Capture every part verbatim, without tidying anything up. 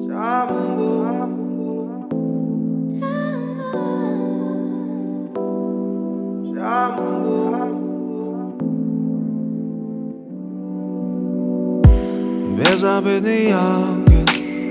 Безобидный ангел,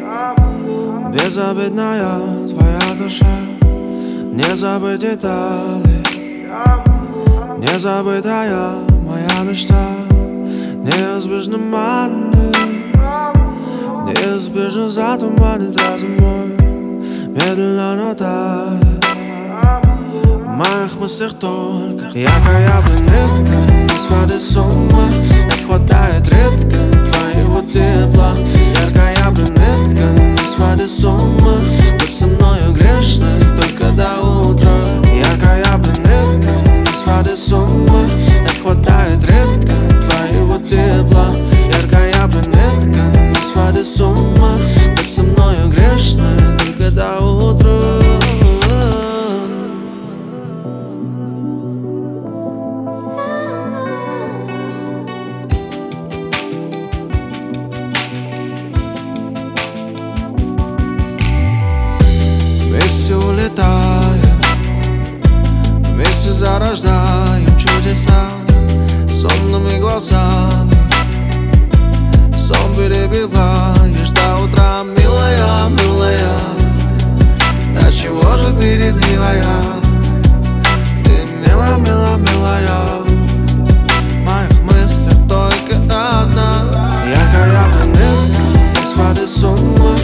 безобидная твоя душа. Не забыть детали, не забытая моя мечта. Неизбежно манит, неизбежно затуманит разум мой. Медленно, но тает в моих мыслях только яркая брюнетка. Не сходи с ума, не хватает редко твоего тепла. Яркая брюнетка, не сходи с ума, будь со мною грешной только до утра. Яркая брюнетка, не сходи с ума, не хватает редко твоего тепла. Яркая брюнетка, не сходи с ума, будь со мною грешной только до утра. Вместе улетаем, вместе зарождаем чудеса сонными глазами. Сон перебиваешь до утра, милая, милая. Да чего же ты ревнивая? Ты мила, мила, милая. В моих мыслях только одна. Яркая брюнетка, не сходи с ума,